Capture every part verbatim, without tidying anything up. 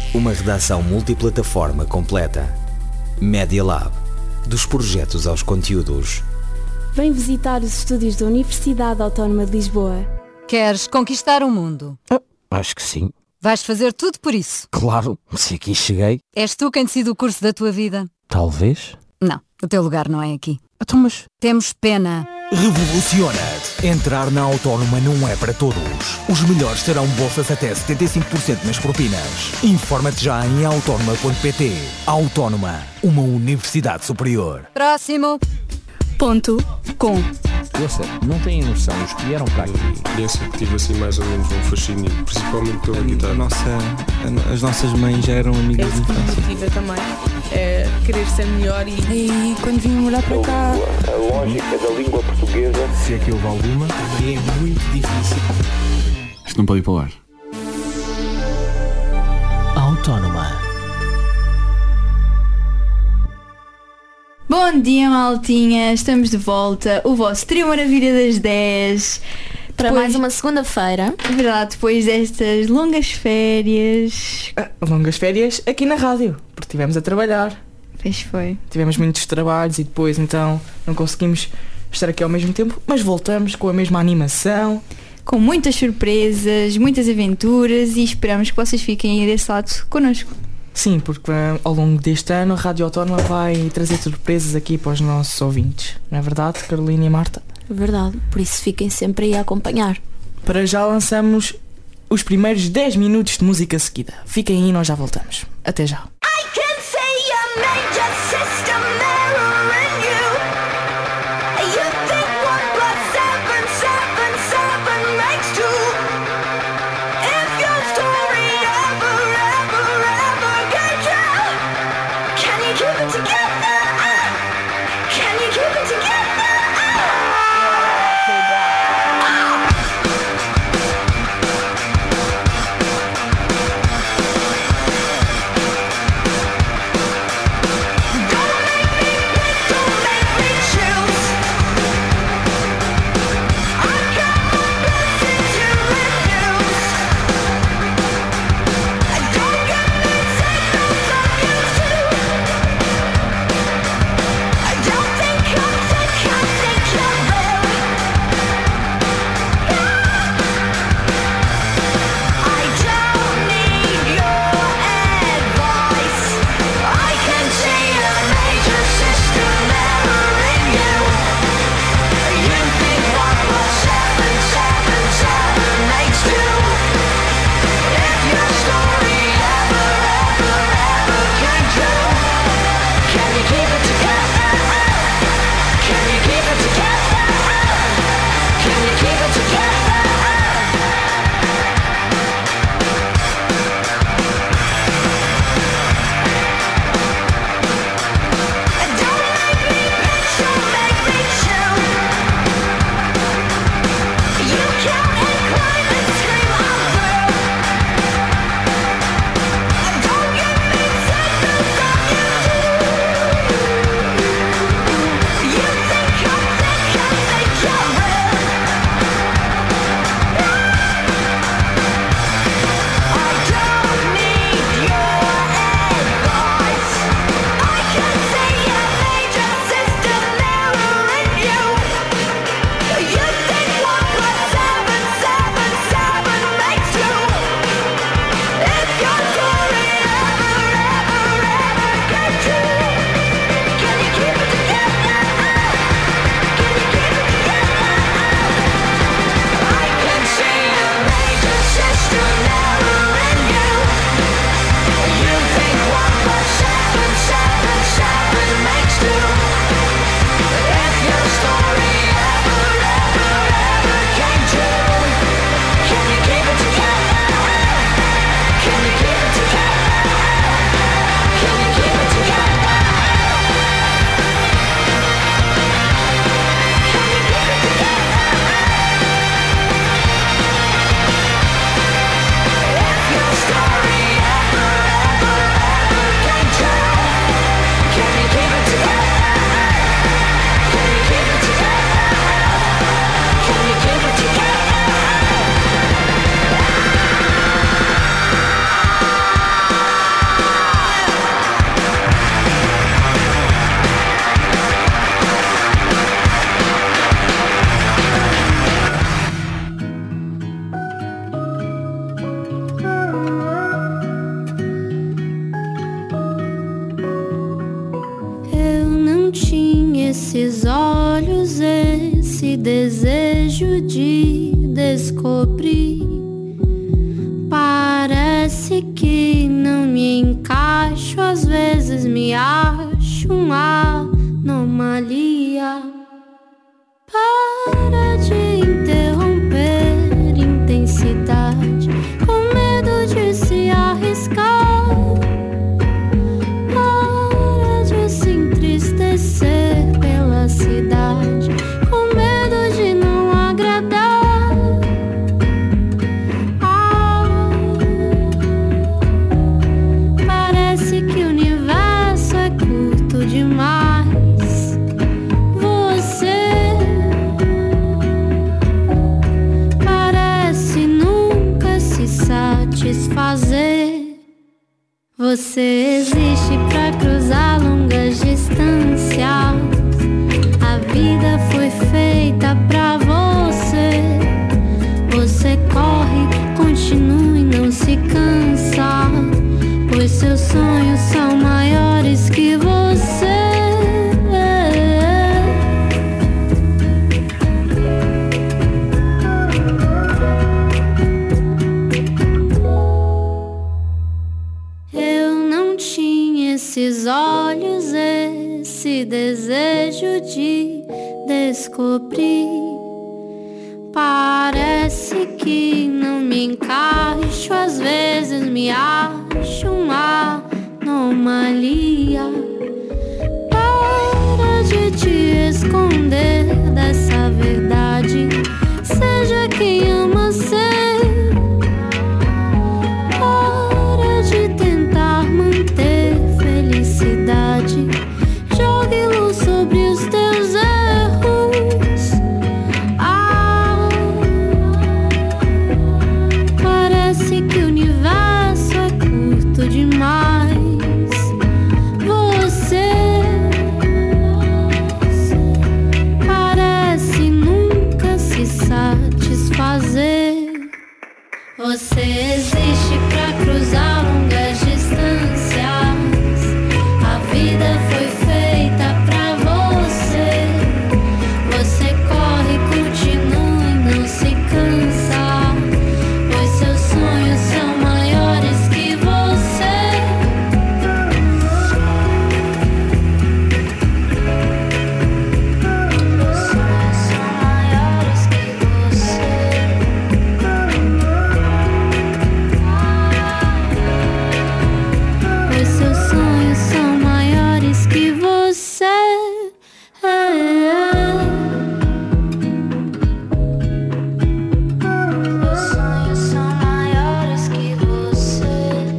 Uma redação multiplataforma completa. Media Lab. Dos projetos aos conteúdos. Vem visitar os estúdios da Universidade Autónoma de Lisboa. Queres conquistar o mundo? Ah, acho que sim. Vais fazer tudo por isso? Claro, se aqui cheguei. És tu quem decide o curso da tua vida? Talvez. Não, o teu lugar não é aqui. Então, mas... Temos pena. Revoluciona-te. Entrar na Autónoma não é para todos. Os melhores terão bolsas até setenta e cinco por cento nas propinas. Informa-te já em autónoma ponto pt. Autónoma, uma universidade superior. Próximo. Ponto com. Ouça, não têm noção, os que vieram para aqui. Eu sempre tive assim mais ou menos um fascínio, principalmente pela guitarra. A nossa, a, as nossas mães já eram amigas de infância. É motiva também, é querer ser melhor e... E quando vim morar para cá... A lógica da língua portuguesa. Se é que houve alguma, é muito difícil. Isto não pode ir para o ar. Autónoma. Bom dia, maltinha, estamos de volta, o vosso Trio Maravilha das dez. Para Depois- mais uma segunda-feira. É verdade, depois destas longas férias. Ah, longas férias aqui na rádio, porque estivemos a trabalhar, Pois foi. tivemos muitos trabalhos e depois então não conseguimos estar aqui ao mesmo tempo, mas voltamos com a mesma animação. Com muitas surpresas, muitas aventuras e esperamos que vocês fiquem aí desse lado connosco. Sim, porque ah, ao longo deste ano a Rádio Autónoma vai trazer surpresas aqui para os nossos ouvintes, não é verdade, Carolina e Marta? Verdade, por isso fiquem sempre aí a acompanhar. Para já lançamos os primeiros dez minutos de música seguida. Fiquem aí, nós já voltamos. Até já. fazer. Você existe pra cruzar longas distâncias. A vida foi feita pra você. Você corre, continua e não se cansa, pois seus sonhos são maiores que você. Eu não tinha esses olhos, esse desejo de descobrir. Parece que não me encaixo, às vezes me acho uma anomalia. Para de te esconder dessa verdade, seja quem ama ser. Para de tentar manter felicidade, jogue luz sobre os teus erros. Que o universo é curto demais. Você parece nunca se satisfazer. Você existe pra cruzar longas distâncias. A vida foi feita pra você. Você corre, continua e não se cansa, pois seus sonhos são maiores que você. Seus sonhos são maiores que você. Pois seus sonhos são maiores que você. Seus sonhos são maiores que você.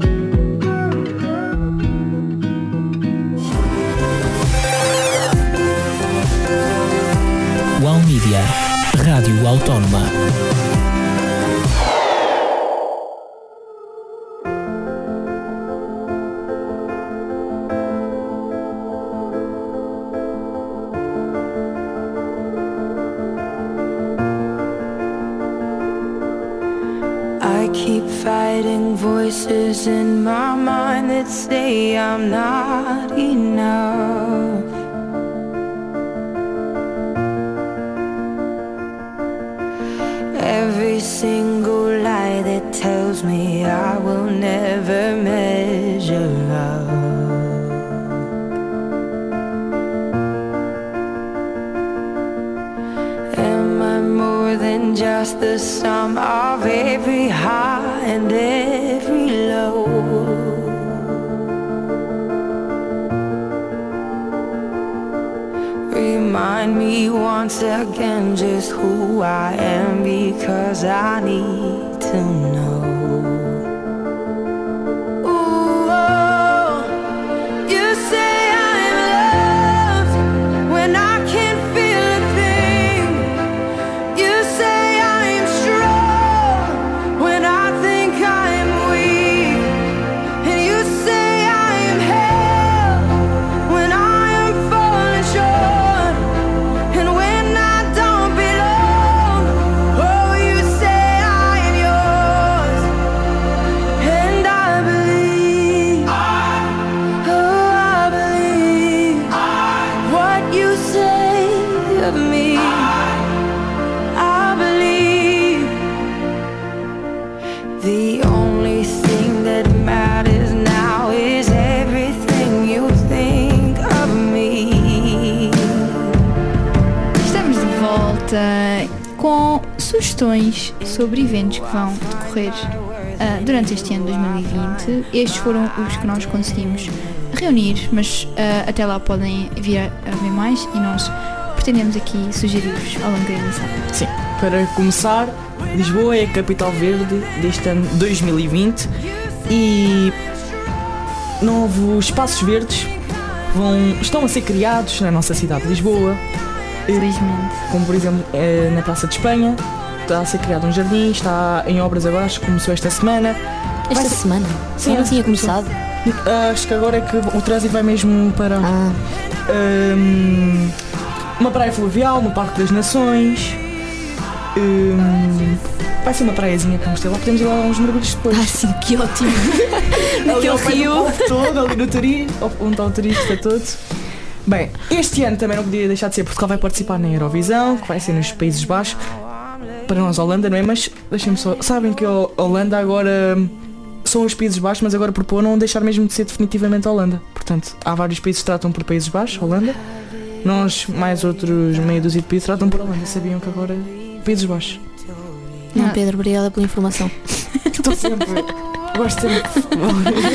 Wow Media, Rádio Autónoma. I keep fighting voices in my mind that say I'm not enough. Every single lie that tells me I will never measure up. Am I more than just the sum of every high and every low? Remind me once again just who I am, because I need to know. Ooh, oh, you say I'm loved when I can't feel a thing. You say I'm strong when I think I'm weak. And you say I'm held when I am falling short. And when I don't belong, oh, you say I am yours. And I believe, oh, I believe what you say of me. I believe the only thing that matters now is everything you think of me. Estamos de volta com sugestões sobre eventos que vão decorrer uh, durante este ano dois mil e vinte. Estes foram os que nós conseguimos reunir, mas uh, até lá podem vir a, a ver mais e nós pretendemos aqui sugerir-vos ao longo da emissão. Sim, para começar, Lisboa é a capital verde deste ano dois mil e vinte e novos espaços verdes vão, estão a ser criados na nossa cidade de Lisboa. Felizmente. Como por exemplo na Praça de Espanha, está a ser criado um jardim, está em obras agora, acho que começou esta semana. Esta Vai... semana? Sim, não tinha começado. Uh, acho que agora é que o trânsito vai mesmo para ah. um, uma praia fluvial no Parque das Nações. Um, vai ser uma praiazinha que vamos ter lá. Podemos ir lá uns mergulhos depois. Ah, sim, que ótimo! Naquele rio todo, ali no turismo, onde está o turista todo. Bem, este ano também não podia deixar de ser. Portugal vai participar na Eurovisão, que vai ser nos Países Baixos. Para nós, Holanda, não é? Mas deixem-me só. Sabem que a Holanda agora são os Países Baixos, mas agora propõem não deixar mesmo de ser definitivamente a Holanda. Portanto, há vários países que tratam por Países Baixos, Holanda. Nós, mais outros meia dúzia de países, tratam por Holanda. Sabiam que agora Países Baixos. Não, não. Pedro, obrigada pela informação. Estou sempre. Gosto sempre de futebol.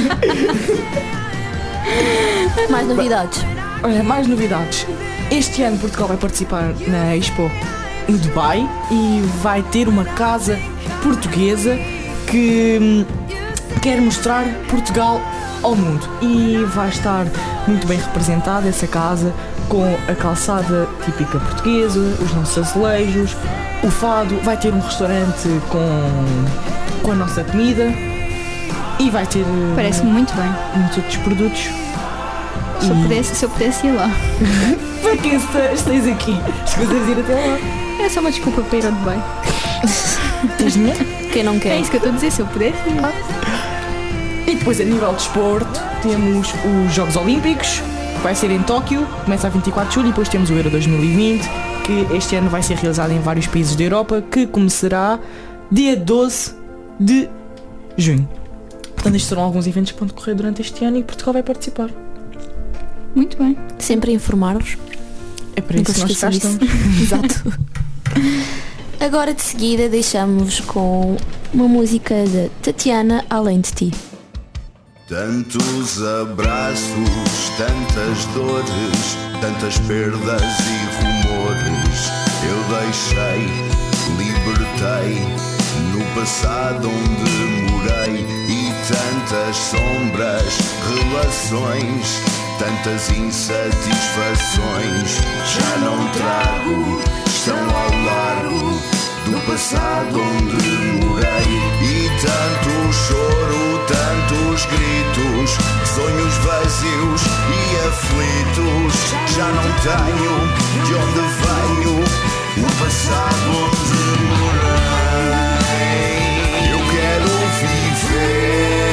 Mais novidades. Olha, mais novidades. Este ano Portugal vai participar na Expo no Dubai e vai ter uma casa portuguesa que hum, quer mostrar Portugal ao mundo. E vai estar muito bem representada essa casa com a calçada típica portuguesa, os nossos azulejos, o fado. Vai ter um restaurante com, com a nossa comida e vai ter... Parece-me muito bem. Muitos outros produtos. Se eu pudesse, se eu pudesse ir lá. Para que estás aqui? Escusas de ir até lá. É só uma desculpa para ir ao Dubai. Tens dinheiro? Quem não quer? É isso que eu estou a dizer, se eu pudesse ir lá. E depois, a nível de desporto, temos os Jogos Olímpicos, que vai ser em Tóquio, começa a vinte e quatro de julho, e depois temos o Euro dois mil e vinte, que este ano vai ser realizado em vários países da Europa, que começará dia doze de junho. Portanto, estes serão alguns eventos que vão decorrer durante este ano e Portugal vai participar. Muito bem. Sempre a informar-vos. É para isso que nós cá estamos. Exato. Agora de seguida deixamos com uma música de Tatiana, Além de Ti. Tantos abraços, tantas dores, tantas perdas e rumores. Eu deixei, libertei, no passado onde morei. E tantas sombras, relações, tantas insatisfações. Já não trago, estão ao largo do passado onde morei. E tanto choro, tantos gritos, sonhos vazios e aflitos. Já não tenho de onde venho, o passado onde morei. Eu quero viver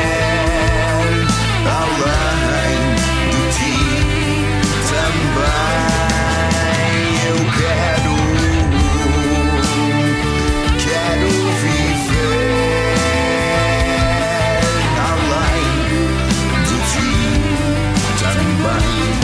além de ti também. Eu quero, quero viver além de ti também.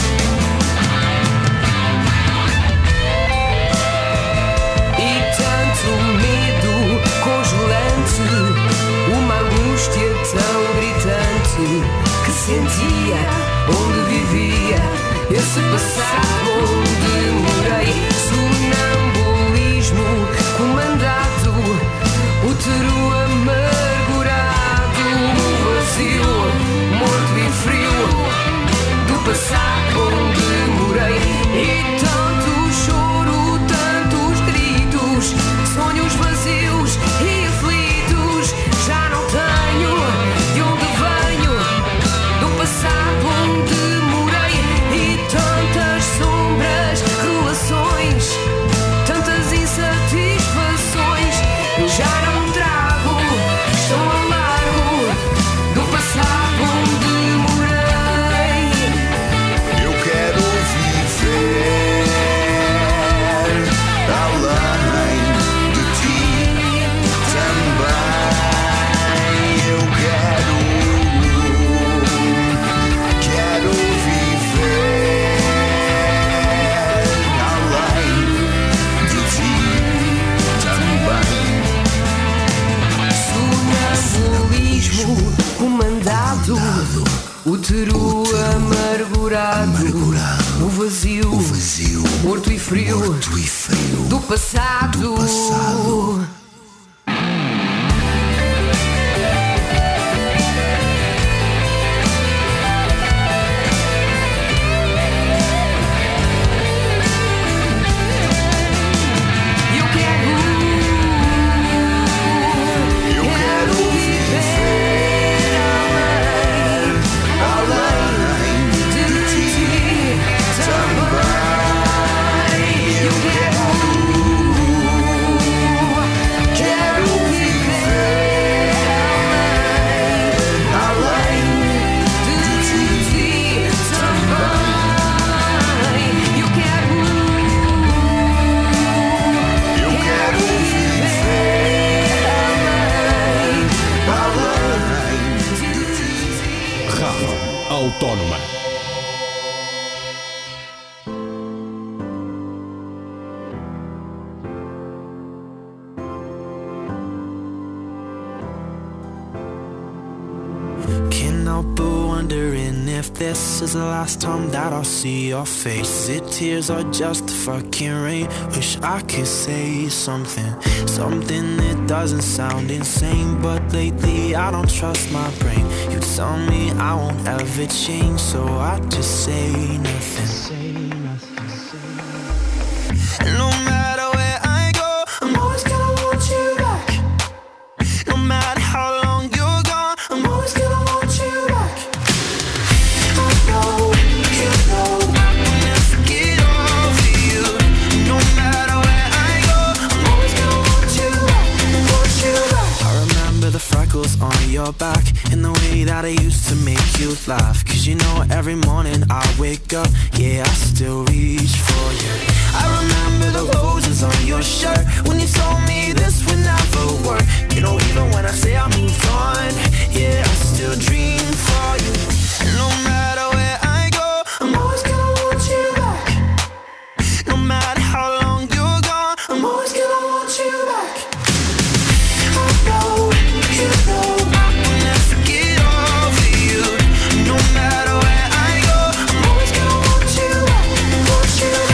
E tanto medo congelante, uma angústia tão gritante que sentia onde vivia, esse passado onde morei. Sonambulismo comandado, útero amargurado, vazio, morto e frio do passado onde morei. E tanto choro, tantos gritos, sonhos vazios e aflitos. Já não tenho de onde venho, do passado onde morei. E tantas sombras, relações, tantas insatisfações. Eu já não trago, estou ao largo do passado onde morei. Eu quero viver além de ti também. Eu quero, quero viver além de ti também. Sonambulismo comandado, útero amargurado, o vazio, morto e frio do passado. Eu quero viver Autónoma. Can't help but wondering if this is the last time that I'll see your face. Is it tears or just the fucking rain? Wish I could say something, something that doesn't sound insane. But lately I don't trust my brain. You tell me I won't ever change, so I just say nothing. And no matter where I go, I'm always gonna want you back. No matter how long you're gone, I'm always gonna want you back. I know, you know, I'll never get over you. No matter where I go, I'm always gonna want you back, want you back. I remember the freckles on your back and the way that I used to make you laugh. Cause you know every morning I wake up, yeah, I still reach for you. I remember the roses on your shirt when you told me this would never work. You know, even when I say I moved on, yeah, I still dream for you. And no matter where I go, I'm always gonna want you back. No matter how long you're gone, I'm always gonna want you back. I know, you know, I will never get over you. No matter where I go, I'm always gonna want you back, want you back.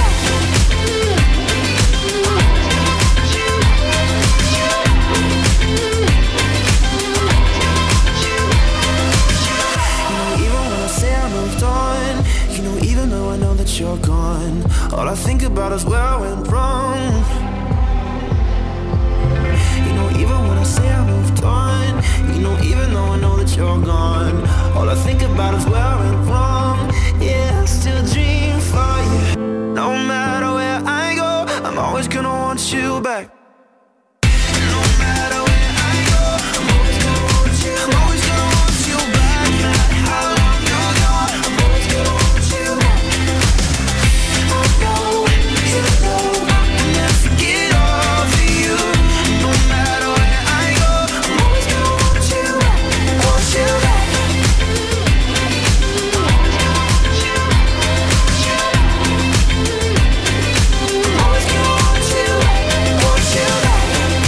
You're gone. All I think about is where I went wrong. You know, even when I say I moved on, you know, even though I know that you're gone, all I think about is where I went wrong. Yeah, I still dream for you. No matter where I go, I'm always gonna want you back. No matter where I go, I'm always gonna want you. I'm always gonna want you back. No matter how long you're gone, I'm always gonna want you back. You know, I'll never get over you. No matter where I go, I'm always gonna want you back, want you back. I'm always gonna want you back, want you back.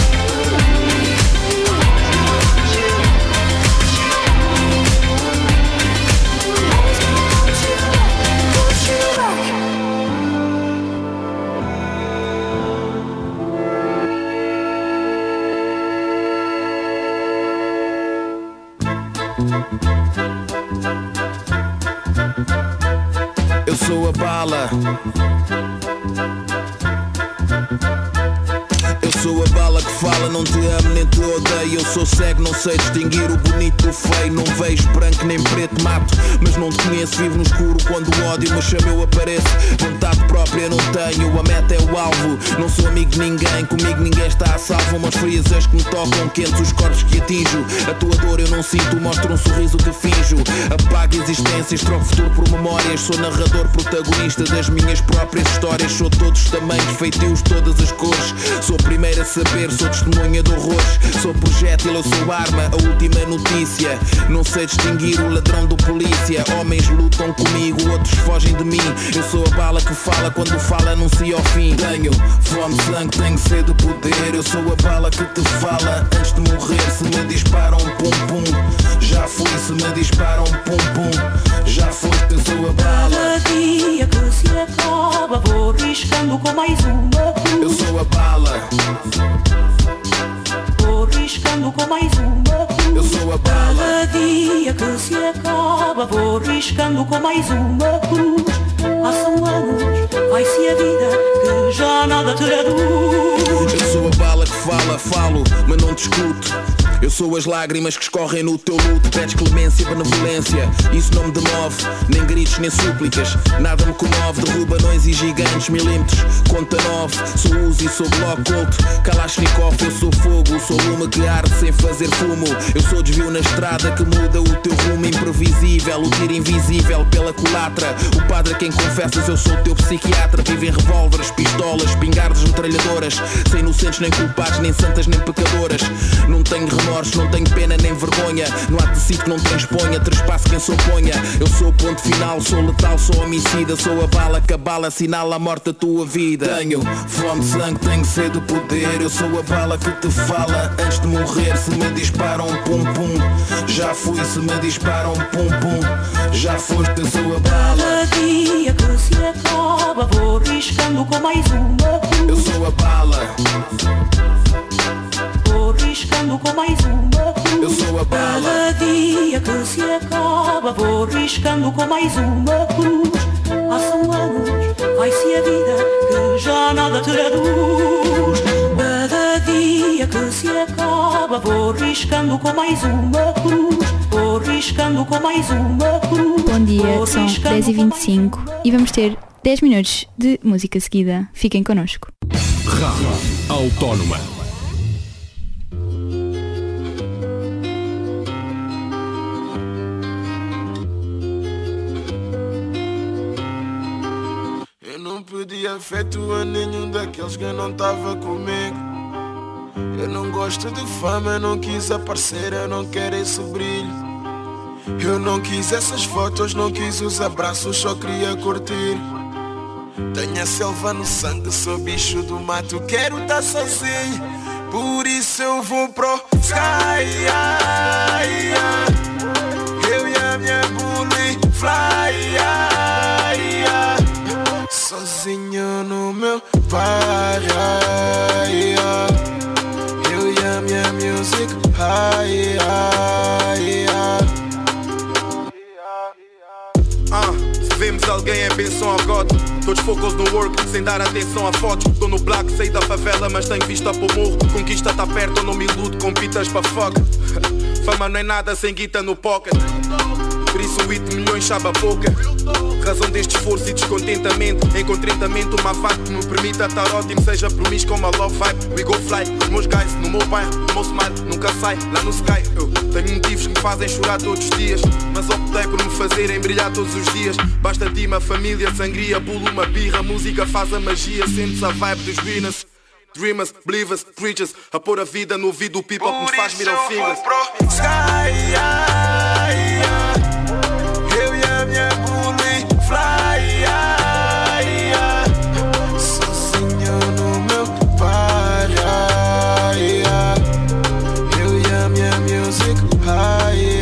Eu sou a bala. Eu sou a bala que fala, não te amo nem te odeio. Eu sou cego, não sei distinguir o bonito do feio. Não vejo branco nem preto, mato, mas não te conheço. Vivo no escuro quando o ódio me chama, eu apareço. Vontade própria não tenho, a meta é o alvo. Não sou amigo de ninguém, comigo ninguém está a salvo. Umas frias as que me tocam, quentes os corpos que atinjo. A tua dor eu não sinto, mostro um sorriso que finjo. Apago existências, troco futuro por memórias. Sou narrador, protagonista das minhas próprias histórias. Sou todos os tamanhos, feitios, todas as cores. Sou primeiro a saber, sou testemunha de horrores. Sou projétil, eu sou arma, a última notícia. Não sei distinguir o ladrão do polícia. Homens lutam comigo, outros fogem de mim. Eu sou a bala que fala, quando fala anuncia o fim. Tenho fome de sangue, tenho sede de poder. Eu sou a bala que te fala antes de morrer. Se me disparam pum pum, já fui. Se me disparam pum pum, já fui. Eu sou a bala. Cada dia que se acaba vou riscando com mais uma cruz. Eu sou a bala. Vou riscando com mais uma cruz. Eu sou a bala. Cada dia que se acaba vou riscando com mais uma cruz. Passam anos, vai-se a vida que já nada traduz. Eu sou a bala que fala, falo, mas não discuto. Eu sou as lágrimas que escorrem no teu luto. Pedes clemência e benevolência, isso não me demove. Nem gritos nem súplicas, nada me comove. Derruba anões e gigantes, milímetros, conta nove. Sou Uzi, sou bloco culto, Kalashnikov. Eu sou fogo, sou lume que arde sem fazer fumo. Eu sou desvio na estrada que muda o teu rumo. Imprevisível, o tiro invisível pela culatra. O padre a quem confessas, eu sou o teu psiquiatra. Vivo em revólveres, pistolas, espingardas, metralhadoras. Sem inocentes nem culpados, nem santas nem pecadoras. Não tenho remédio menores. Não tenho pena nem vergonha, não há tecido que não transponha, trespasso quem se oponha. Eu sou o ponto final, sou letal, sou homicida. Sou a bala que a bala assinala a morte da tua vida. Tenho fome de sangue, tenho sede de poder. Eu sou a bala que te fala antes de morrer. Se me disparam pum pum, já fui. Se me disparam pum pum, já foste. Eu sou a bala. Cada dia que se acaba vou riscando com mais uma cruz. Eu sou a bala. Vou riscando com mais uma cruz. Eu sou a bala. Cada dia que se acaba vou riscando com mais uma cruz. Passam anos, vai-se a vida que já nada traduz. Cada dia que se acaba vou riscando com mais uma cruz. Vou riscando com mais uma cruz. Bom dia, são dez e vinte e cinco e vamos ter dez minutos de música seguida. Fiquem connosco. Rádio Autónoma. Eu não pedi afeto a nenhum daqueles que não tava comigo. Eu não gosto de fama, eu não quis aparecer, eu não quero esse brilho. Eu não quis essas fotos, não quis os abraços, só queria curtir. Tenho a selva no sangue, sou bicho do mato, quero estar sozinho. Por isso eu vou pro sky. Eu e a minha bully fly. Sozinho no meu bar. Eu e a minha music high. Ah, se vemos alguém é benção ao God. Todos focos no work, sem dar atenção a fotos. Tô no black, saí da favela, mas tenho vista pro morro. Conquista tá perto, eu não me iludo com pitas pra fuck. Fama não é nada sem guita no pocket. Por isso um hit de milhões sabe a pouca. Razão deste esforço e descontentamento. Encontrentamento, uma vibe que me permita estar ótimo. Seja promíscuo com uma love vibe. We go fly, os meus guys no meu bairro. O meu smile nunca sai, lá no sky. Eu tenho motivos que me fazem chorar todos os dias, mas optei por me fazerem brilhar todos os dias. Basta de uma família, sangria, bulo, uma birra. Música faz a magia, sentes a vibe dos winners. Dreamers, believers, preachers. A pôr a vida no ouvido do people que me faz mirar o fingers. Eu e a minha bully fly. Sozinho no meu bar. Eu e a minha music high.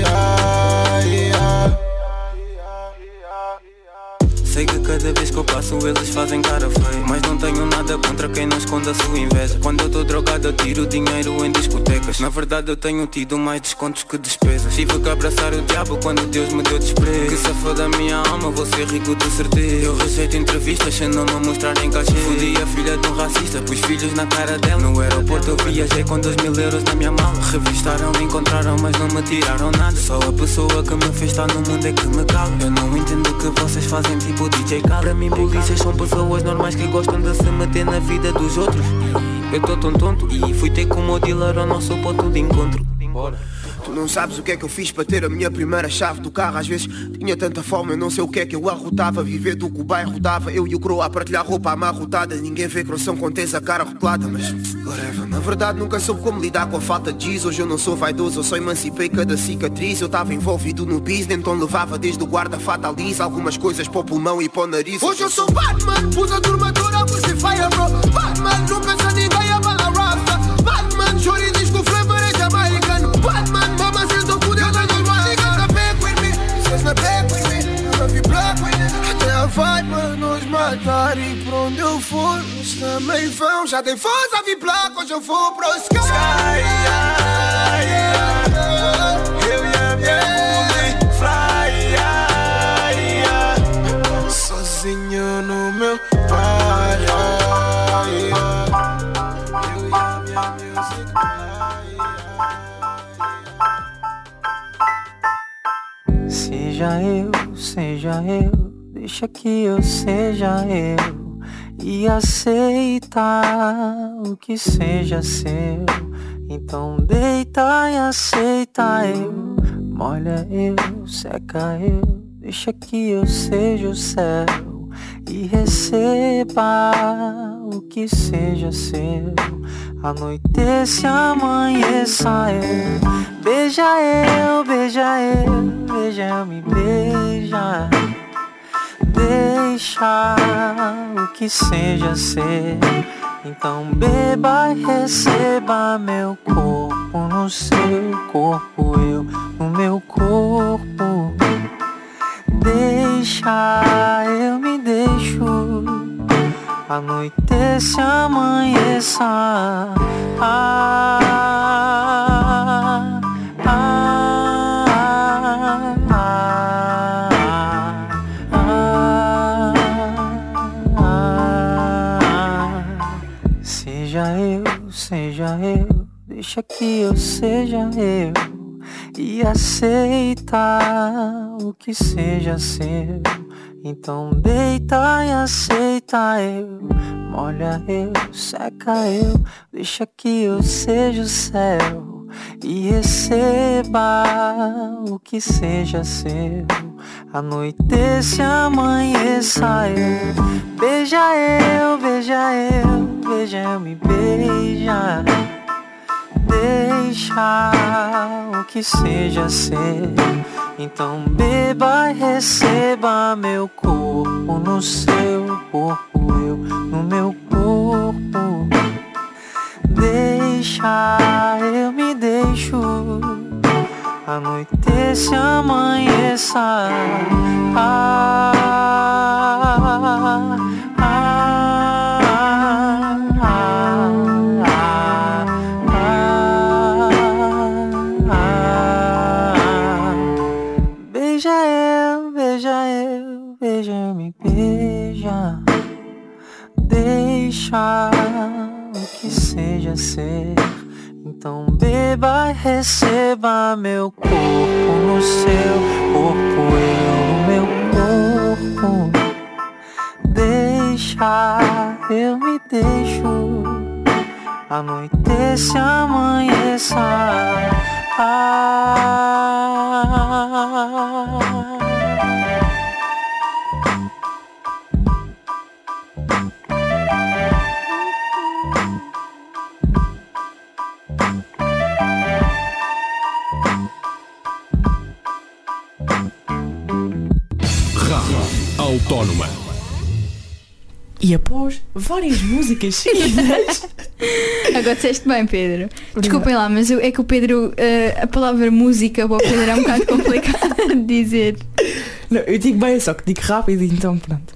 Sei que cada vez que eu passo eles fazem cara feia, mas não tenho nada contra quem não esconde a sua inveja. Quando eu tô drogado eu tiro dinheiro em discotecas. Na verdade eu tenho tido mais descontos que despesas. Tive que abraçar o diabo quando Deus me deu desprezo. Que se for da minha alma vou ser rico de certeza. Eu rejeito entrevistas sem não me mostrar em cachê. Fudi a filha de um racista, pus filhos na cara dela. No aeroporto eu viajei com dois mil euros na minha mala. Revistaram, me encontraram mas não me tiraram nada. Só a pessoa que me fez estar no mundo é que me cala. Eu não entendo o que vocês fazem tipo D J Khaled. Para mim polícias são pessoas normais que gostam de se meter na vida dos outros. E eu tô tão tonto e fui ter com o meu dealer ao nosso ponto de encontro. Bora. Tu não sabes o que é que eu fiz para ter a minha primeira chave do carro. Às vezes tinha tanta fome, eu não sei o que é que eu arrotava. Viver do que o bairro dava, eu e o croa a partilhar roupa amarrotada. Ninguém vê coração com tens a cara rotulada, mas whatever. Na verdade nunca soube como lidar com a falta de giz. Hoje eu não sou vaidoso, eu só emancipei cada cicatriz. Eu tava envolvido no business, então levava desde o guarda fataliza algumas coisas para o pulmão e para o nariz. Hoje eu sou Batman, pus a turma toda, pus em fire bro. Batman, não pensa ninguém, a bala rasta. Batman, chore diz que o flavor é jamaicano. Batman, mama sentou por Deus, eu não niggas are back with me. Vocês na back with me, eu vi black with me. Até a vibe para nos matar e por onde eu for, eles também vão. Já tem força, vi black, hoje eu vou pro sky. Eu e a minha bully fly. Sozinho no meu bar. Eu e a minha music high. Seja eu, seja eu, deixa que eu seja eu e aceita o que seja seu. Então deita e aceita eu, molha eu, seca eu, deixa que eu seja o céu e receba o que seja seu. Anoitece, amanheça eu. Beija eu, beija eu, beija eu, me beija. Deixa o que seja ser. Então beba e receba meu corpo no seu corpo, eu no meu corpo. Deixa, eu me deixo. Anoitece, amanheça. Ah, ah, ah, ah, ah, ah. Seja eu, seja eu, deixa que eu seja eu. E aceita o que seja seu. Então deita e aceita eu. Molha eu, seca eu, deixa que eu seja o céu. E receba o que seja seu. Anoitece, amanheça eu. Beija eu, beija eu, beija eu, me beija. Deixa o que seja ser. Então beba e receba meu corpo no seu corpo, eu no meu corpo. Deixa, eu me deixo. Anoitece, amanheça. Ah, ah, ah, ah, beija eu, beija eu, beija eu, me beija. Deixa o que seja ser. Então beba e receba meu corpo no seu corpo, eu no meu corpo. Deixa, eu me deixo. Anoitece, amanheça. Ah, Rádio Autónoma. E após várias músicas seguidas. Agora disseste bem, Pedro. Desculpem lá, mas eu, é que o Pedro, uh, a palavra música para o Pedro é um bocado complicado de dizer. Não, eu digo bem, só que digo rápido, então pronto.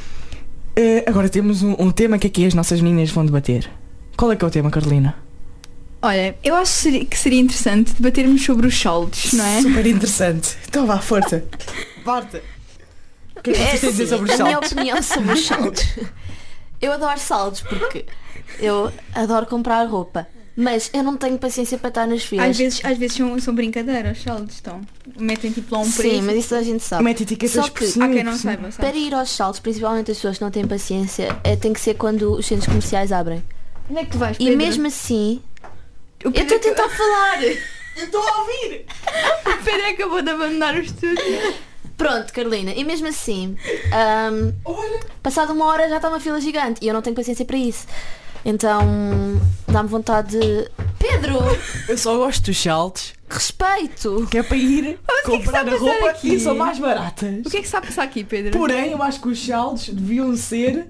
Uh, agora temos um, um tema que aqui as nossas meninas vão debater. Qual é que é o tema, Carolina? Olha, eu acho que seria interessante debatermos sobre os saldos, não é? Super interessante. Então vá, força. Parta. O que é que vocês têm a dizer sobre os A minha saldos? opinião sobre os saldos. Eu adoro saldos porque eu adoro comprar roupa, mas eu não tenho paciência para estar nas filas. Às vezes, às vezes são, são brincadeiras os saldos, então metem tipo lá um preço. Sim, mas isso a gente sabe. Mete etiquetas Só por que cima. Há quem não saiba, sabe? para ir aos saldos, principalmente as pessoas que não têm paciência, é, tem que ser quando os centros comerciais abrem. Onde é que tu vais, E Pedro? mesmo assim, O eu Pedro estou a tentar falar. Eu estou a ouvir. O Pedro acabou de abandonar o estúdio. Pronto, Carolina, e mesmo assim, um, passado uma hora já está uma fila gigante e eu não tenho paciência para isso. Então dá-me vontade de... Pedro! Eu só gosto dos saltos. Respeito! Que é para ir Mas o que é que comprar está a a roupa passar aqui? e são mais baratas. O que é que está a passar aqui, Pedro? Porém, eu acho que os saldos deviam ser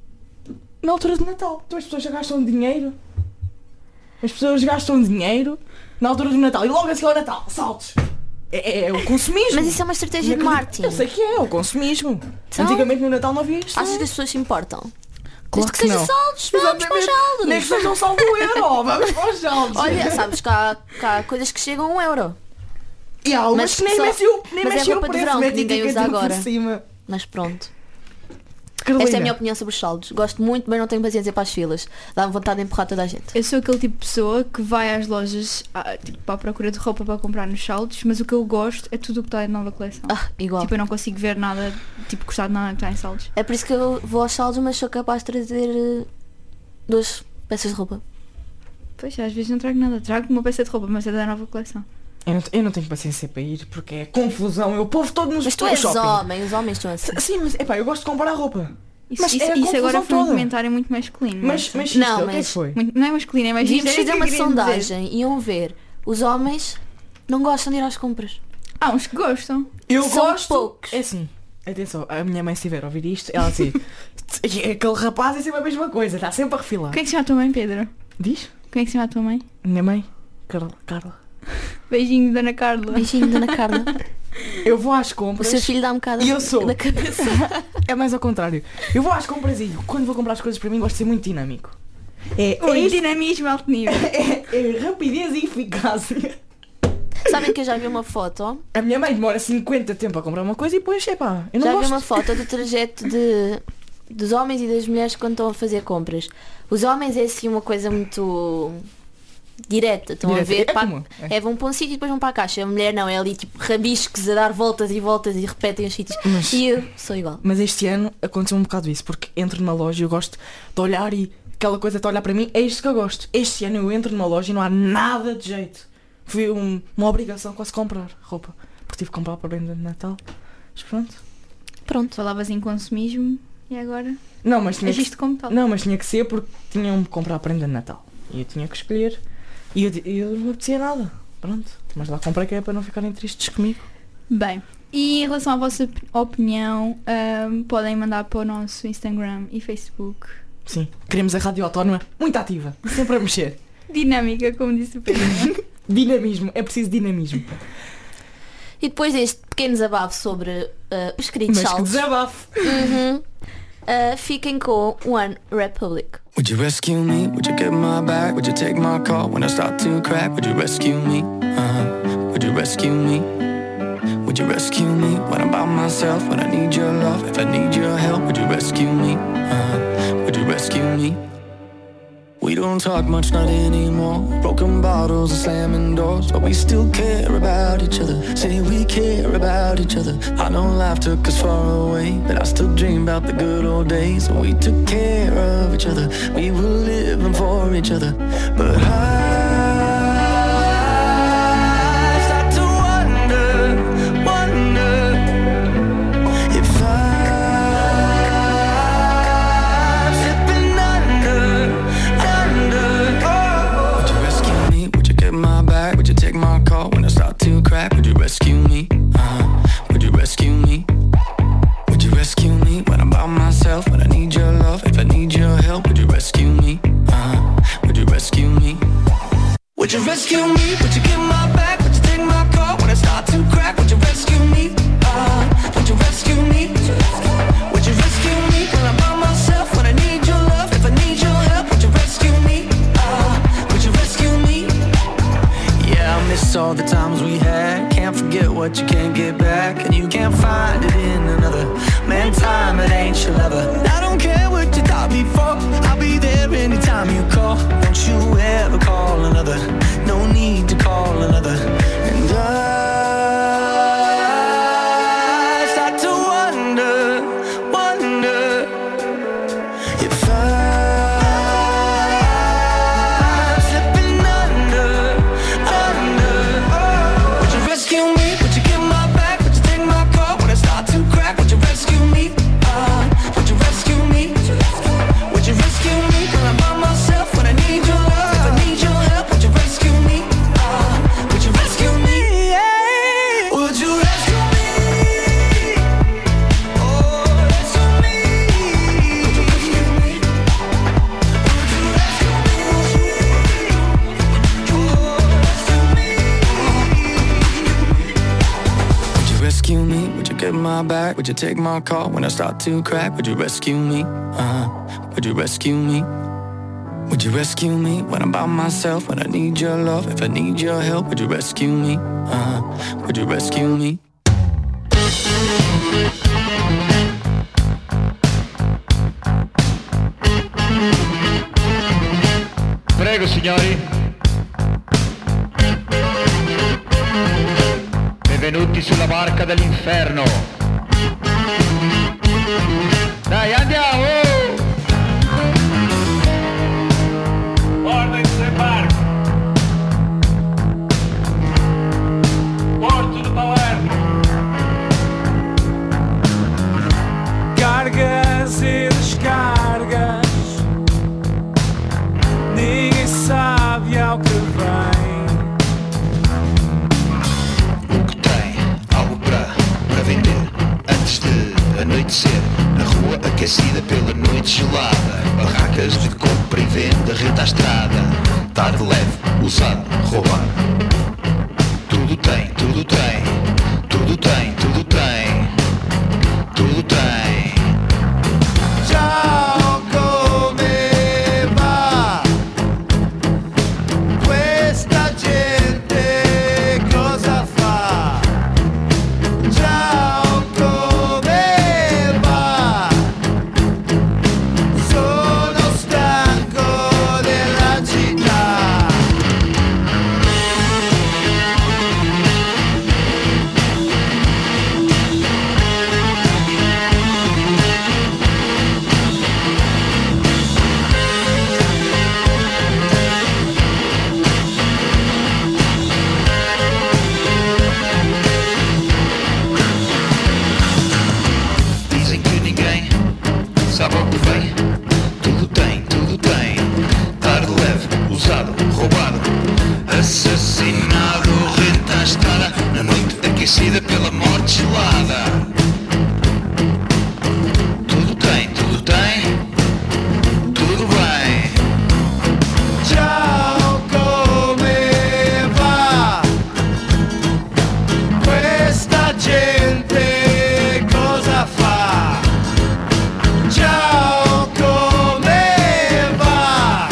na altura de Natal. Então as pessoas já gastam dinheiro. As pessoas gastam dinheiro na altura do Natal. E logo a seguir ao Natal, saltos. É, é, é o consumismo. Mas isso é uma estratégia de marketing. Eu sei que é, é o consumismo. Então? Antigamente no Natal não havia isto. Achas que as pessoas se importam? Claro Desde que, que seja não. saldos, vamos para os saldos. Nem que seja um saldo do euro, vamos para os saldos. Olha, sabes que há, que há coisas que chegam a um euro. E há umas Mas que nem só- mexem o, nem mas é mexem o roupa de preço, verão que mete ninguém usa etiqueta agora. por cima. Mas pronto. Carolina. Esta é a minha opinião sobre os saldos. Gosto muito, mas não tenho paciência para as filas. Dá-me vontade de empurrar toda a gente. Eu sou aquele tipo de pessoa que vai às lojas ah, tipo, para a procura de roupa para comprar nos saldos, mas o que eu gosto é tudo o que está em nova coleção. Ah, igual. Tipo, eu não consigo ver nada, tipo, gostar de nada que está em saldos. É por isso que eu vou aos saldos, mas sou capaz de trazer eh, duas peças de roupa. Pois, às vezes não trago nada. Trago uma peça de roupa, mas é da nova coleção. Eu não, eu não tenho paciência para ir porque é confusão. É o povo todo nos Mas tu és shopping. homem, os homens estão assim. Sim, mas epá, eu gosto de comprar roupa. Isso, Mas isso, é a isso agora confusão foi um toda. comentário muito masculino. Mas, Marta. mas isto, Não, o que é que mas- foi? Muito- não é masculino, é mais Devíamos isto é fazer isso uma que eu queria dizer. sondagem. Iam ver. Os homens não gostam de ir às compras. Há uns que gostam. Eu São gosto. poucos. É assim, atenção, a minha mãe se estiver a ouvir isto, ela assim, aquele rapaz é sempre a mesma coisa, está sempre a refilar. Como é que se chama a tua mãe, Pedro? Diz? Como é que se chama a tua mãe? Minha mãe? Carla. Carla. Beijinho, Dona Carla. Beijinho, Dona Carla. Eu vou às O compras. seu filho dá um bocado E eu sou. da cabeça. É mais ao contrário. Eu vou às compras e quando vou comprar as coisas para mim gosto de ser muito dinâmico. É, é, Oi, isto- dinamismo alto nível. é, é rapidez e eficácia. Sabem que eu já vi uma foto. A minha mãe demora cinquenta tempo a comprar uma coisa e depois, epá, eu não Já vi gosto. uma foto do trajeto de, dos homens e das mulheres quando estão a fazer compras. Os homens é assim uma coisa muito direta. Estão Direta. a ver, É pá, comum, é. é, vão para um sítio e depois vão para a caixa. A mulher não, é ali tipo rabiscos a dar voltas e voltas e repetem os sítios. Mas- E eu sou igual. Mas este ano aconteceu um bocado isso, porque entro numa loja e eu gosto de olhar e aquela coisa de olhar para mim, é isto que eu gosto. Este ano eu entro numa loja e não há nada de jeito. Foi um- uma obrigação quase comprar roupa. Porque tive que comprar para prenda de Natal. Mas pronto. Pronto, falavas em consumismo e agora Não, mas tinha agiste que, como tal. não, mas tinha que ser porque tinham que comprar a prenda de Natal. E eu tinha que escolher. E eu, e eu não me apetecia nada. Pronto. Mas lá comprei que é para não ficarem tristes comigo. Bem, e em relação à vossa op- opinião, ahm, podem mandar para o nosso Instagram e Facebook. Sim. Queremos a Rádio Autónoma muito ativa. Sempre a mexer. Dinâmica, como disse o Pedro. Dinamismo. É preciso dinamismo. E depois deste pequeno desabafo sobre uh, os queridos Mas que saltos. desabafo. Uhum. Uh, fiquem com One Republic. Would you rescue me? Would you get my back? Would you take my call when I start to crack? Would you rescue me? Uh-huh. Would you rescue me? Would you rescue me when I'm by myself? When I need your love? If I need your help, would you rescue me? Uh-huh. Would you rescue me? We don't talk much, not anymore. Broken bottles and slamming doors, but we still care about each other. Say we care about each other. I know life took us far away, but I still dream about the good old days when we took care of each other. We were living for each other. But I start to wonder, wonder if I'm slipping under, under. Oh. Would you rescue me? Would you get my back? Would you take my call when I start to crack? Would you rescue me? Uh-huh. Would you rescue me? Would you rescue me when I'm by myself? When I need your love? If I need your help, would you rescue me? Uh-huh. Would you rescue me? Would you rescue me? Would you get my back? Would you take my call when I start to crack? Would you rescue me? Uh, would you rescue me? Would you rescue me when I'm by myself? When I need your love? If I need your help, would you rescue me? Uh, would you rescue me? Yeah, I miss all the times we had. Can't forget what you can't get back, and you can't find it in another. Man, time, it ain't your lover. I don't care what you thought before. I'll be there anytime you call. Don't you ever call another. No need to call another. And I start to wonder, wonder if I'm slipping under, under. Would you rescue me? Would you get my back? Would you take my call when I start to crack? Would you rescue me? Uh, would you rescue me? Would you rescue me when I'm by myself? When I need your love, if I need your help, would you rescue me? Uh, would you rescue me? Yeah. Would you rescue me? Oh, rescue me. Would you rescue me? Would you rescue me? Oh, rescue me. Would you rescue me? Would you get my back? Would you take my call when I start to crack? Would you rescue me? Uh-huh. Would you rescue me? Would you rescue me when I'm by myself? When I need your love? If I need your help, would you rescue me? Uh-huh. Would you rescue me? Prego signori. Benvenuti sulla barca dell'inferno. Dai, andiamo! Guarda desembarco. Porto de Palermo. Cargas e anoitecer, na rua aquecida pela noite gelada, barracas de compra e venda, rede à estrada, tarde leve, usado, roubado. Tudo tem, tudo tem, tudo tem, tudo tem, tudo tem. Ciao, come va? Questa gente cosa fa? Ciao, come va? Sono stanco della città. Dizem que ninguém sabe o que vem. Tudo tem, tudo tem. Tarde leve, usado, roubado, assassinado, renta à estrada, na noite aquecida pela morte gelada. Tudo tem, tudo tem, tudo bem. Ciao, come va? Questa gente cosa fa? Ciao, come va?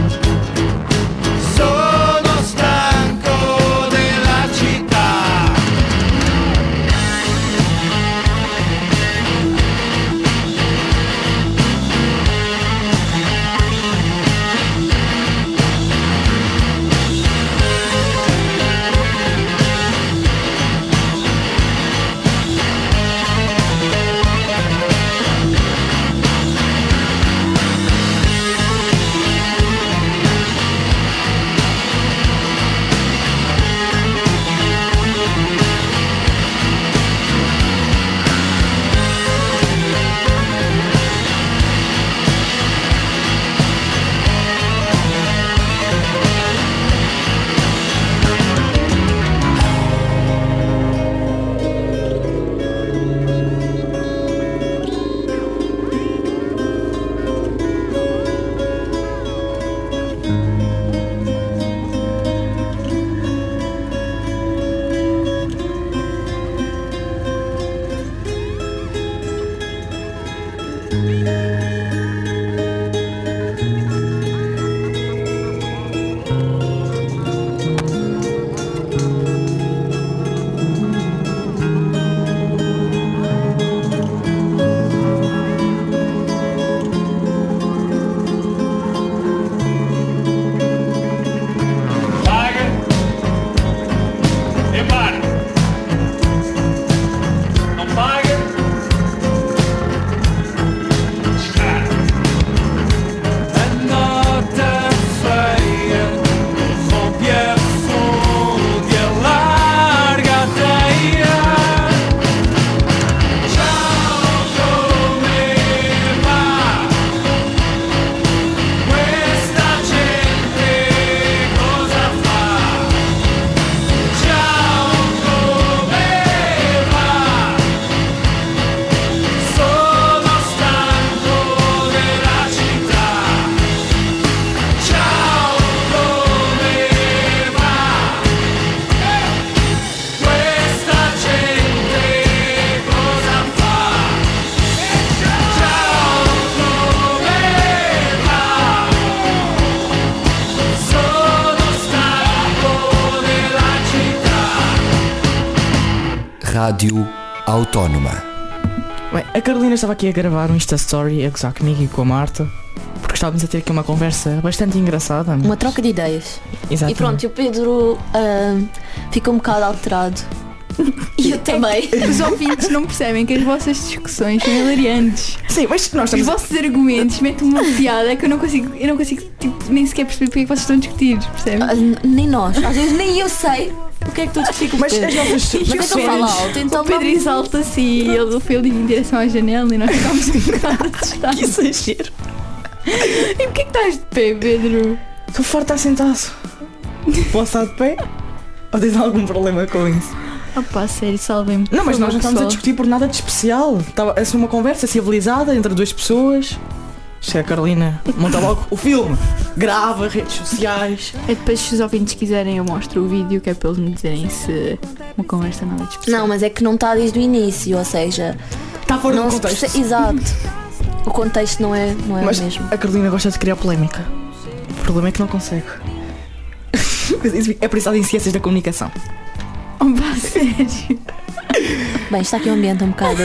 Sono stanco della città. Paga e marca. Não paga? Descarga. A nota feia rompe a fonte e larga a teia. Ciao, come va? Questa gente cosa fa? Ciao, come va? Sono stanco della città. Ciao, come va? Questa gente cosa fa? Ciao, come va? Sono stanco della città. Rádio Autónoma. Bem, a Carolina estava aqui a gravar um Insta Story a gozar comigo e com a Marta, porque estávamos a ter aqui uma conversa bastante engraçada. Uma troca de ideias. Exatamente. E pronto, e o Pedro ah, ficou um bocado alterado. E eu também. Os ouvintes não percebem que as vossas discussões são hilariantes. Sim, mas nós Os estamos a- vossos argumentos metem uma piada que eu não consigo, eu não consigo tipo, nem sequer perceber porque é que vocês estão a discutir, percebem? Ah, n- nem nós. Às vezes nem eu sei o que é que tu discutir com o Mas Pedro. as nossas- Mas é que eu falo alto, então o Pedro vamos- exalta-se e ele foi ali em direção à janela e nós ficámos um bocado assustados. Que exagero. E porquê que estás de pé, Pedro? Estou forte a sentado. Posso estar de pé? Ou tens algum problema com isso? Opa, sério, salvem-me. Não, mas por nós não favor, estamos a pessoal. discutir por nada de especial. Estava a ser uma conversa civilizada entre duas pessoas. Chega a Carolina, monta logo o filme, grava, redes sociais. É depois, se os ouvintes quiserem, eu mostro o vídeo, que é para eles me dizerem se uma conversa nada de especial. Não, mas é que não está desde o início, ou seja... Está fora não do se contexto. perce- Exato. O contexto não é, não é Mas o mesmo. a Carolina gosta de criar polémica. O problema é que não consegue. É por isso ela em ciências da comunicação. Opa, sério. Bem, está aqui um ambiente um bocado...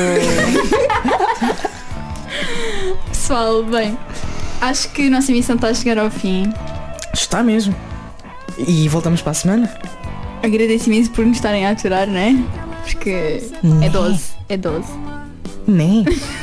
Pessoal, bem, acho que a nossa emissão está a chegar ao fim. Está mesmo. E voltamos para a semana? Agradeço imenso por nos estarem a aturar, não é? Porque Né? é doze, é doze. Nem.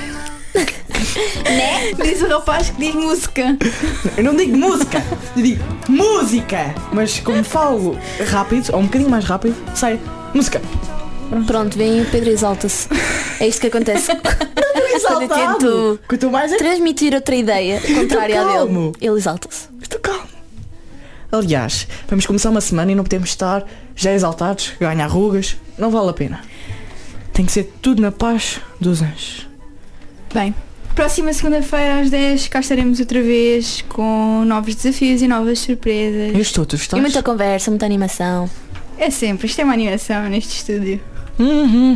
Né? Diz o rapaz que diz música. Eu não digo música, eu digo música. Mas como falo rápido, ou um bocadinho mais rápido, sai música. Pronto, vem o Pedro exalta-se. É isto que acontece. Quando eu exaltado. tento Que tu mais é... transmitir outra ideia contrária à dele, calmo. ele exalta-se. Estou calmo. Aliás, vamos começar uma semana e não podemos estar já exaltados, ganhar rugas. Não vale a pena. Tem que ser tudo na paz dos anjos. Bem, próxima segunda-feira às dez cá estaremos outra vez com novos desafios e novas surpresas. Eu estou, tu E estás? muita conversa, muita animação. É sempre, isto é uma animação neste estúdio. Uhum.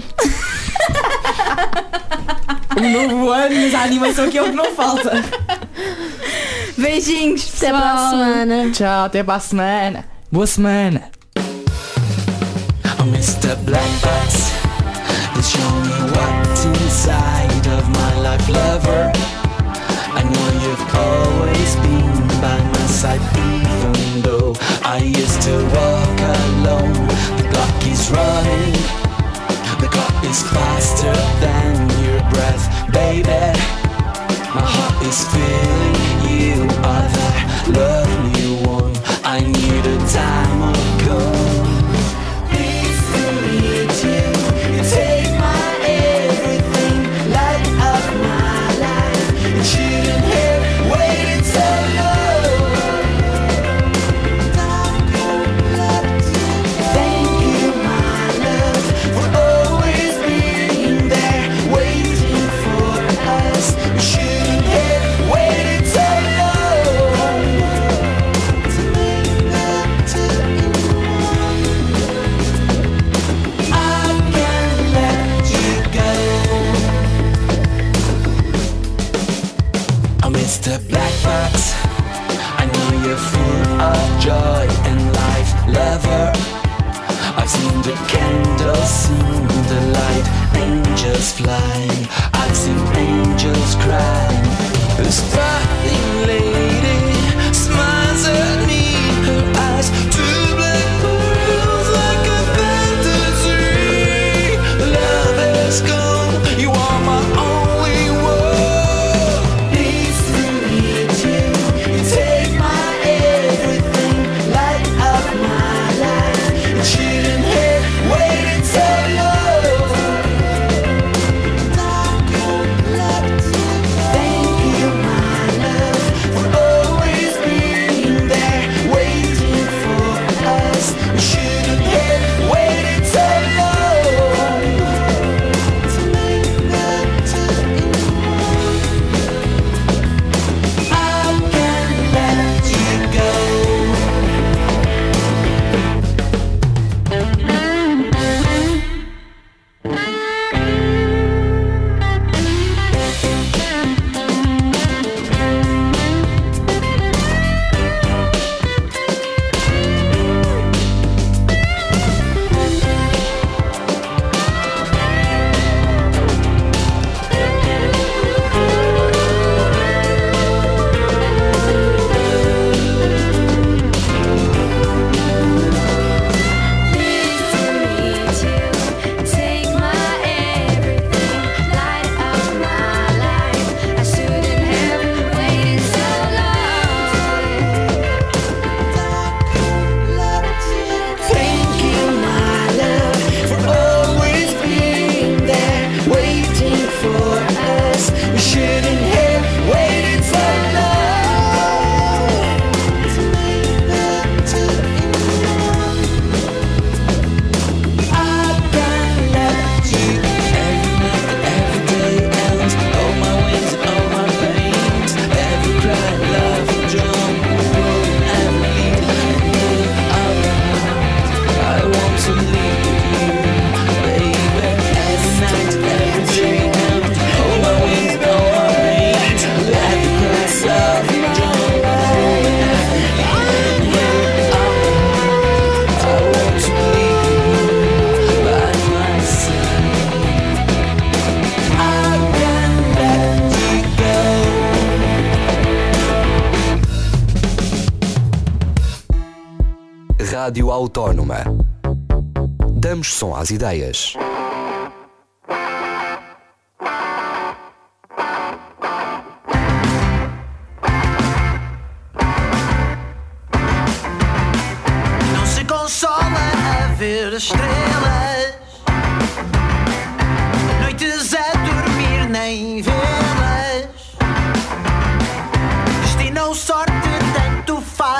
Um novo ano, mas a animação que é o que não falta. Beijinhos, Até pessoal. para a semana. Tchau, até para a semana. Boa semana. Oh, mister Black Box, you show me what's inside of my life, lover. I know you've always been by my side, even though I used to walk alone. The clock is running, the clock is faster than your breath, baby. My heart is feeling you are the lovely one I knew the time ago. Please to meet you, you take my everything, light of my life. You shouldn't have waited so long. Thank you, my love, for always being there, waiting for us. You shouldn't have waited so long to make love to anyone. I can't let you go. Oh, Mister Black Box, I know you're full of joy and life, lover. I've seen the candles, seen the light, angels flying. I've seen angels crying. The smiling lady smiles at me, her eyes two black pearls like a fantasy. Love has gone, you are my only one. Please to meet you, you take my everything, light of my life. You shouldn't have waited so long. Thank you, my love, for always being there. Rádio Autónoma. Damos som às ideias. Não se consola a ver as estrelas, noites a dormir nem vê-las. Destino ou sorte tanto faz,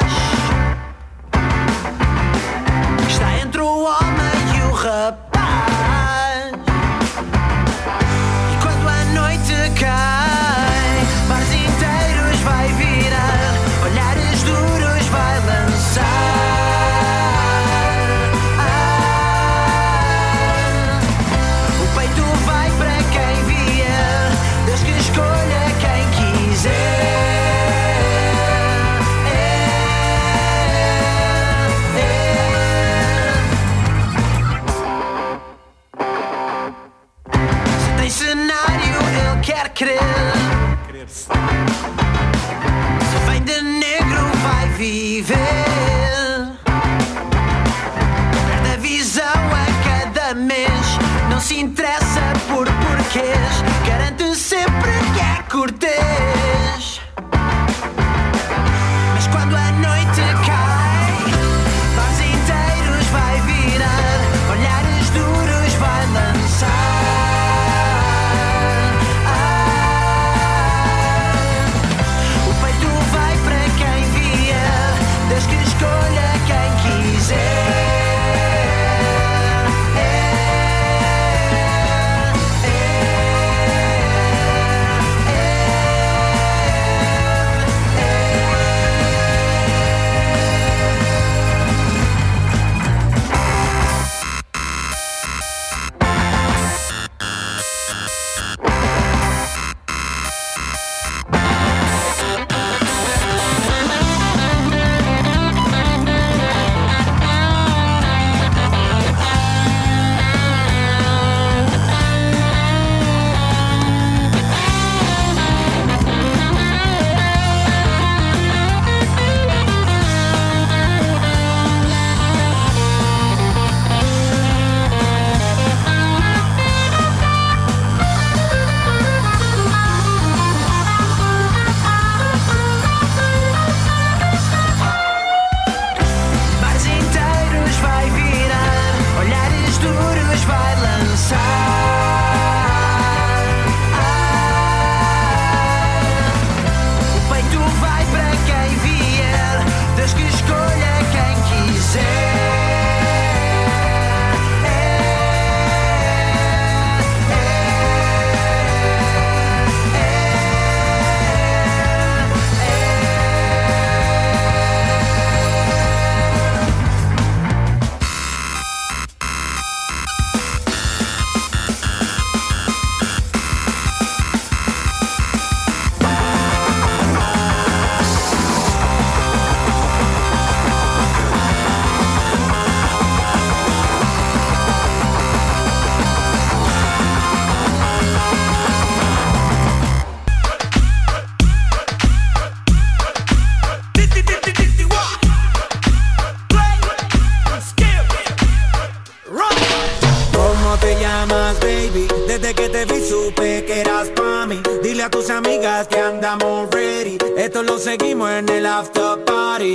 está entre o homem e o rapaz. E quando a noite cai, bares inteiros vai virar, olhares duros vai lançar. Quer crer, se vem de negro vai viver. Perde a visão a cada mês, não se interessa por porquês, garante sempre que é cortês. Mas quando a noite cai, bares inteiros vai virar, olhares duros vai lançar. Deus que escolha quem quiser. Esto lo seguimos en el after party.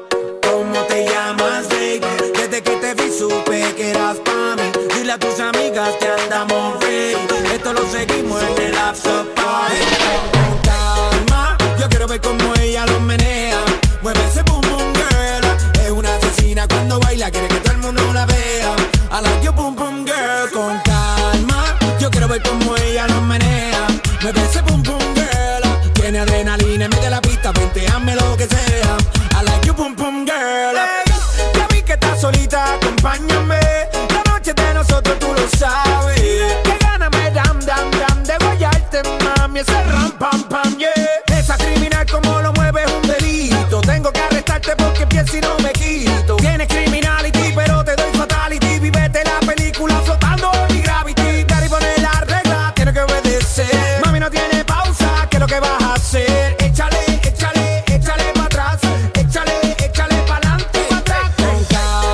¿Cómo te llamas, baby? Desde que te vi supe que eras pa' mí. Dile a tus amigas que andamos ready. Esto lo seguimos en el after party. Con calma, yo quiero ver cómo ella lo menea. Mueve ese boom boom girl. Es una asesina cuando baila, quiere que todo el mundo la vea. I like your boom boom girl. Con calma, yo quiero ver cómo ella lo menea. Mueve ese boom boom girl. Tiene adrenalina, mete la pista, venteame lo que sea. I like you, pum pum girl. Hey, ya vi que estás solita, acompáñame. La noche de nosotros tú lo sabes. Que gana me dam, dam, dam de guayarte, mami. Ese ram, pam, pam, yeah. Esa criminal como lo mueve es un delito. Tengo que arrestarte porque pienso y no me quito. Tienes criminality, pero te doy fatality. Vivete la película flotando en mi gravity. Cari pone la regla, tiene que obedecer. Mami no tiene pausa, ¿qué es lo que vas a hacer? Échale, échale, échale pa' atrás. Échale, échale pa'lante, pa' atrás. Con calma.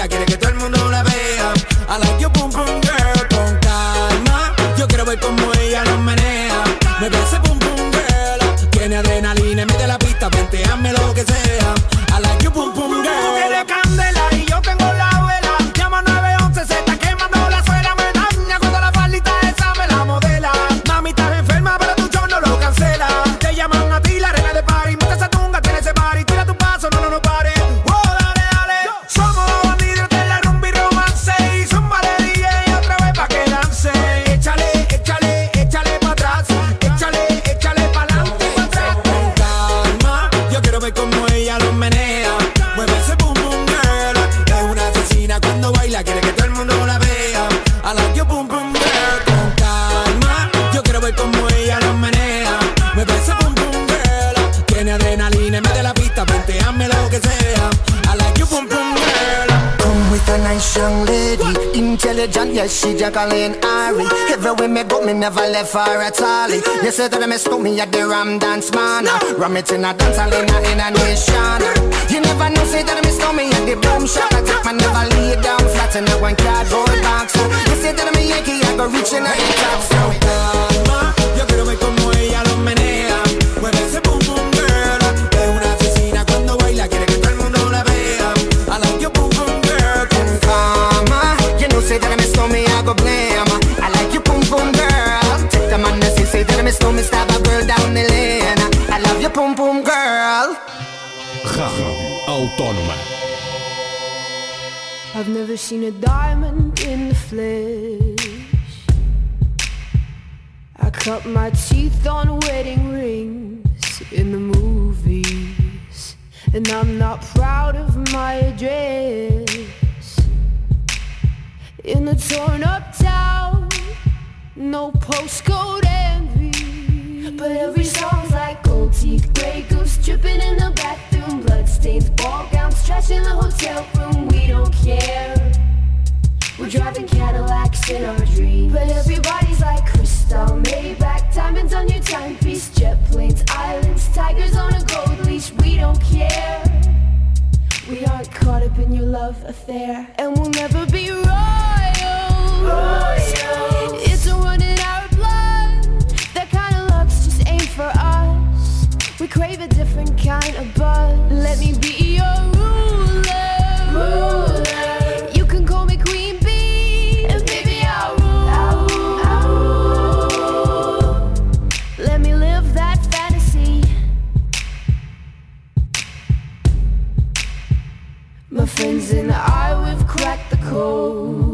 baila, quiere que todo el mundo la vea. I like your pum pum girl, con calma. Yo quiero ver cómo ella lo menea. Me ve ese pum pum girl, tiene adrenalina y mete la pista, venteame lo que sea. I like your pum pum girl. Tú tienes candela y yo tengo la vela. Llama nueve once, se está quemando la suela. Me daña cuando la faldita esa me la modela. Mami, estás enferma, pero tu show no lo cancela. Te llaman a ti la reina de party. Mete esa tunga, tiene ese party. Tira tu paso, no, no, no pare. Wow, dale, dale. Somos los bandidos de la rumba y romance. Y zumba de D J otra vez pa' que lance. Échale, échale, échale pa' atrás. Échale, échale pa' adelante y pa' atrás. Con calma, yo quiero ver cómo ella lo menea. Mueve ese boom boom girl. Es una asesina cuando baila, quiere que todo el mundo la vea. I like your boom boom girl. Con calma, yo quiero ver cómo ella lo menea. Mueve ese boom boom girl. Tiene adrenalina, mete la pista, venteame lo que sea. I like your boom boom girl. Come with a nice young lady, intelligent, yes, she Jacqueline Ari. Everywhere me go, me never left her at all. You say that I miss me at the Ram Dance Man. Ram it in a dance hall in a, in a nation. You never know, say that I miss me at the Boom Shop. I take my never lay down flat in a one cardboard box. You say that I'm a Yankee, I go reaching out the top. So calma, yo quiero ver cómo ella lo menea. Mueve ese boom boom girl. Es una asesina cuando baila, quiere que todo el mundo la vea. I like your boom boom girl. Con calma, you know, say that I miss me, I go blame. I like you, boom boom girl. Take the man that say that I miss me, stab a girl down the lane. I love you, boom boom girl. Rádio Autónoma. I've never seen a diamond in the flesh. I cut my teeth on wedding rings in the movies, and I'm not proud of my address. In a torn up town, no postcode envy, but every song's like gold teeth, grey goose dripping in the bathroom, bloodstains, ball gowns, trash in the hotel room. We don't care. We're driving Cadillacs in our dreams, but everybody's like crystal, Maybach, diamonds on your timepiece, jet planes, islands, tigers on a gold leash. We don't care. We aren't caught up in your love affair, and we'll never be royal. Royal. It's a run in our blood. That kind of luck's just ain't for us. We crave a different kind of buzz. Let me be your ruler. Ruler. You can call me Queen Bee, and baby I'll rule. I'll rule. I'll rule. Let me live that fantasy. My friends and I, we've cracked the code.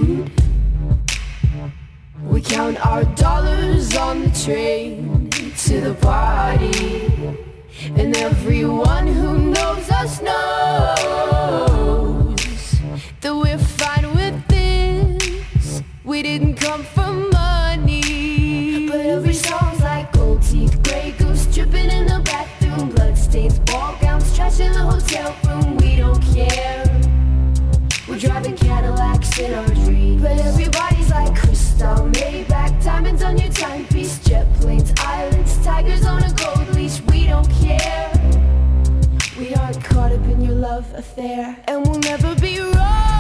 We count our dollars on the train to the party, and everyone who knows us knows that we're fine with this. We didn't come for money, but every song's like gold teeth, grey goose dripping in the bathroom, bloodstains, ball gowns, trash in the hotel room. We don't care. We're driving Cadillacs in our dreams, but everybody's like crystal, Maybach, diamonds on your timepiece, jet planes, islands, tigers on a gold leash. We don't care. We aren't caught up in your love affair, and we'll never be royal.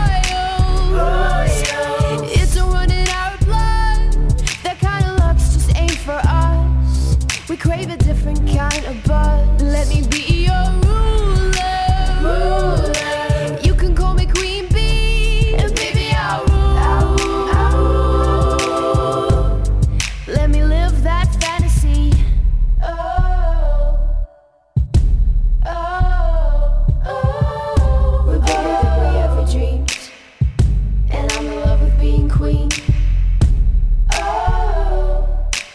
Royal. It's a run in our blood. That kind of luck's just ain't for us. We crave a different kind of buzz. Let me be your ruler. Ruler. You can call me Queen Bee, and baby I'll rule. I'll rule. I'll rule. Let me live that fantasy. Oh, oh, oh. We're better than we ever dreamed, and I'm in love with being queen. Oh,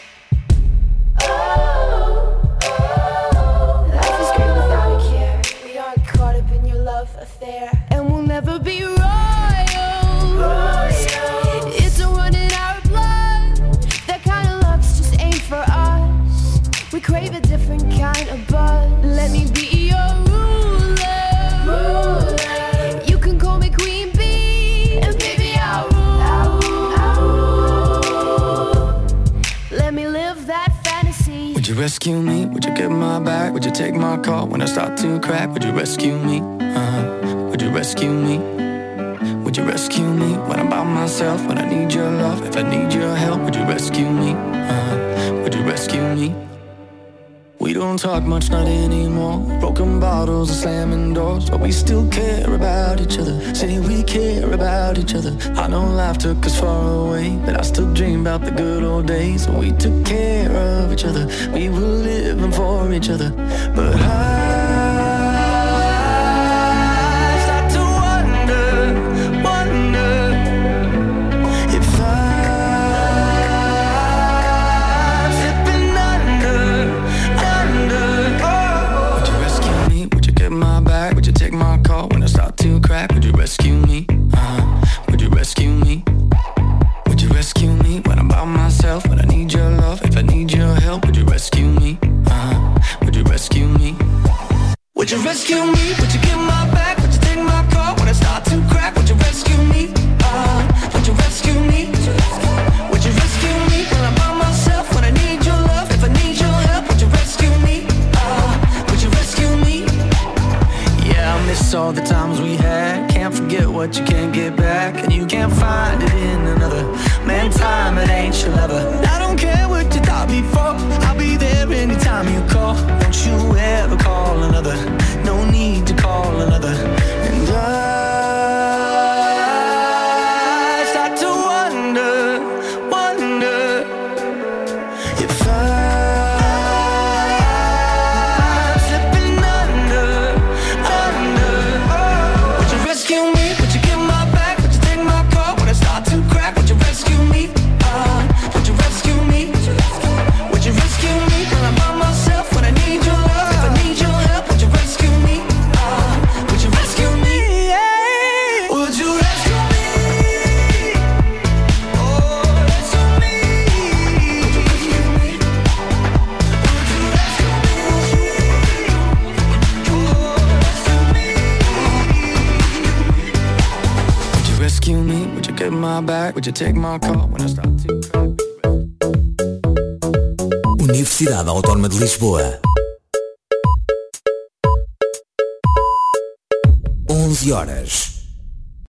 oh, oh. Life is great without a care. We aren't caught up in your love affair, and we'll never be royal. Royal. It's a run in our blood. That kind of luck's just ain't for us. We crave a different kind of buzz. Let me be your ruler. Ruler. You can call me Queen Bee, and baby I'll rule. I'll rule. I'll rule. Let me live that fantasy. Would you rescue me? Would you get my back? Would you take my call when I start to crack? Would you rescue me? Uh-huh. Would you rescue me? would you rescue me? When I'm by myself, when I need your love, if I need your help, would you rescue me? Uh, would you rescue me? We don't talk much, not anymore. Broken bottles and slamming doors, but we still care about each other. Say we care about each other. I know life took us far away, but I still dream about the good old days when we took care of each other. We were living for each other. But I start to wonder, wonder if I'm slipping under, under. Oh. Would you rescue me? Would you get my back? Would you take my call when I start to crack? Would you rescue me? Uh, would you rescue me? Would you rescue me when I'm by myself? When I need your love, if I need your help, would you rescue me? Uh, would you rescue me? Would you rescue me? Would you get my back? Would you take my call when I start to crack? Would you rescue me? Uh, would you rescue me? Would you rescue me when I'm by myself? When I need your love, if I need your help, would you rescue me? Uh, would you rescue me? Yeah, I miss all the times we had. Can't forget what you can't get back, and you can't find it in another. Man, time, it ain't your lover. I don't care what you thought before. I'll be there anytime you call. Don't you ever call another. No need to call another. And I start to wonder, wonder if I'm slipping under, under. Would you rescue me? Would you get my back? Would you take my call when I start to crack? Would you rescue me? Uh, would you rescue me? Would you rescue me when I'm by myself? When I need your love, if I need your help, would you rescue me? Uh, would you rescue me? Yeah. Would you rescue me? Oh, rescue me. Would you rescue me? Would you rescue me? Oh, rescue me. Would you rescue me? Would you get my back? Would you take my call when I start to cry? Universidade Autónoma de Lisboa. onze horas.